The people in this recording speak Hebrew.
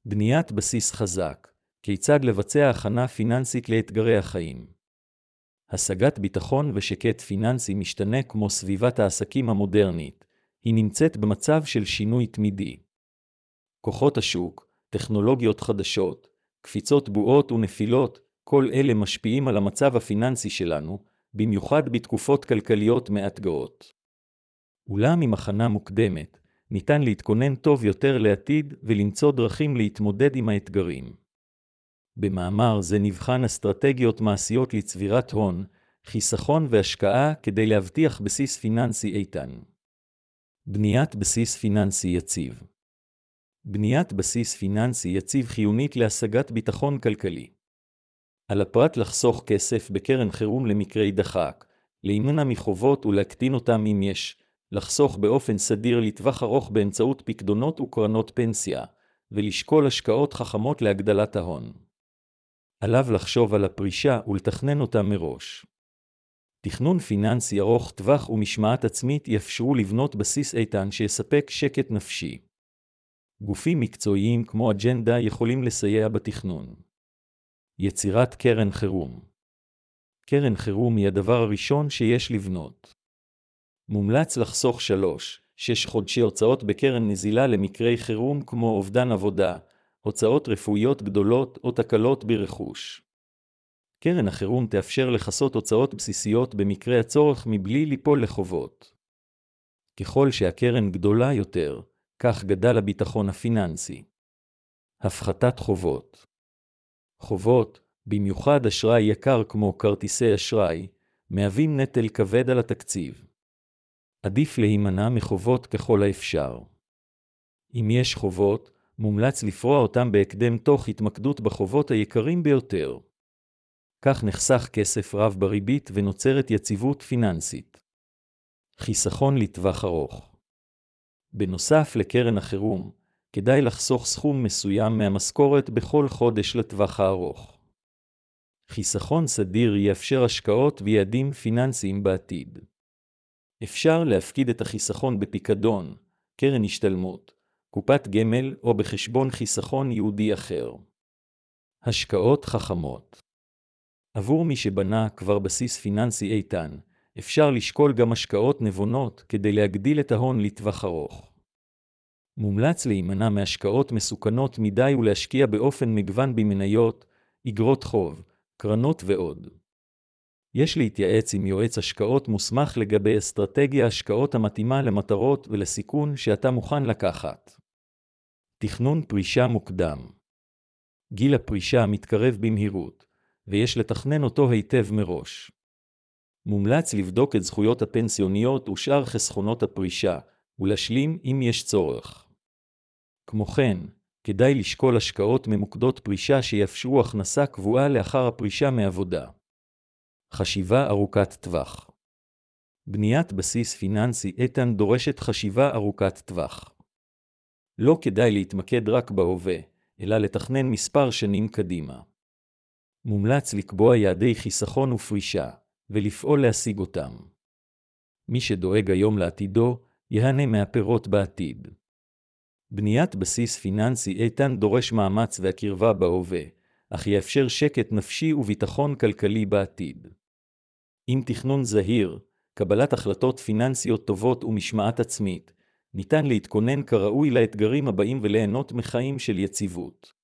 בניית בסיס חזק, כיצד לבצע הכנה פיננסית לאתגרי החיים. השגת ביטחון ושקט פיננסי משתנה כמו סביבת העסקים המודרנית, היא נמצאת במצב של שינוי תמידי. כוחות השוק, טכנולוגיות חדשות, קפיצות בועות ונפילות, כל אלה משפיעים על המצב הפיננסי שלנו, במיוחד בתקופות כלכליות מאתגרות. אולם עם הכנה מוקדמת, ניתן להתכונן טוב יותר לעתיד ולמצוא דרכים להתמודד עם האתגרים. במאמר זה נבחן אסטרטגיות מעשיות לצבירת הון, חיסכון והשקעה כדי להבטיח בסיס פיננסי איתן. בניית בסיס פיננסי יציב. בניית בסיס פיננסי יציב חיונית להשגת ביטחון כלכלי. על הפרט לחסוך כסף בקרן חירום למקרי דחק, להימנע מחובות ולהקטין אותם אם יש, לחסוך באופן סדיר לטווח ארוך באמצעות פקדונות וקרנות פנסיה, ולשקול השקעות חכמות להגדלת ההון. עליו לחשוב על הפרישה ולתכנן אותה מראש. תכנון פיננסי ארוך טווח ומשמעת עצמית יאפשרו לבנות בסיס איתן שיספק שקט נפשי. גופים מקצועיים כמו אג'נדה יכולים לסייע בתכנון. יצירת קרן חירום. קרן חירום היא הדבר הראשון שיש לבנות. מומלץ לחסוך 3-6 חודשי הוצאות בקרן נזילה למקרי חירום כמו אובדן עבודה, הוצאות רפואיות גדולות או תקלות ברכוש. קרן החירום תאפשר לכסות הוצאות בסיסיות במקרה הצורך מבלי ליפול לחובות. ככל שהקרן גדולה יותר, כך גדל הביטחון הפיננסי. הפחתת חובות. חובות, במיוחד אשראי יקר כמו כרטיסי אשראי, מהווים נטל כבד על התקציב. עדיף להימנע מחובות ככל האפשר. אם יש חובות, מומלץ לפרוע אותם בהקדם תוך התמקדות בחובות היקרים ביותר. כך נחסך כסף רב בריבית ונוצרת יציבות פיננסית. חיסכון לטווח ארוך. בנוסף לקרן החירום, כדאי לחסוך סכום מסוים מהמשכורת בכל חודש לטווח הארוך. חיסכון סדיר יאפשר השקעות ויעדים פיננסיים בעתיד. אפשר להפקיד את החיסכון בפיקדון, קרן השתלמות, קופת גמל או בחשבון חיסכון ייעודי אחר. השקעות חכמות. עבור מי שבנה כבר בסיס פיננסי איתן, אפשר לשקול גם השקעות נבונות כדי להגדיל את ההון לטווח ארוך. מומלץ להימנע מהשקעות מסוכנות מדי ולהשקיע באופן מגוון במניות, אגרות חוב, קרנות ועוד. יש להתייעץ עם יועץ השקעות מוסמך לגבי אסטרטגיה השקעות המתאימה למטרות ולסיכון שאתה מוכן לקחת. תכנון פרישה מוקדם. גיל הפרישה מתקרב במהירות, ויש לתכנן אותו היטב מראש. מומלץ לבדוק את זכויות הפנסיוניות ושאר חסכונות הפרישה, ולהשלים אם יש צורך. כמו כן, כדאי לשקול השקעות ממוקדות פרישה שיאפשרו הכנסה קבועה לאחר הפרישה מעבודה. חשיבה ארוכת טווח. בניית בסיס פיננסי איתן דורשת חשיבה ארוכת טווח. לא כדאי להתמקד רק בהווה, אלא לתכנן מספר שנים קדימה. מומלץ לקבוע יעדי חיסכון ופרישה, ולפעול להשיג אותם. מי שדואג היום לעתידו, יהנה מהפירות בעתיד. בניית בסיס פיננסי איתן דורש מאמץ והקרבה בהווה, אך יאפשר שקט נפשי וביטחון כלכלי בעתיד. עם תכנון זהיר, קבלת החלטות פיננסיות טובות ומשמעת עצמית, ניתן להתכונן כראוי לאתגרים הבאים וליהנות מחיים של יציבות.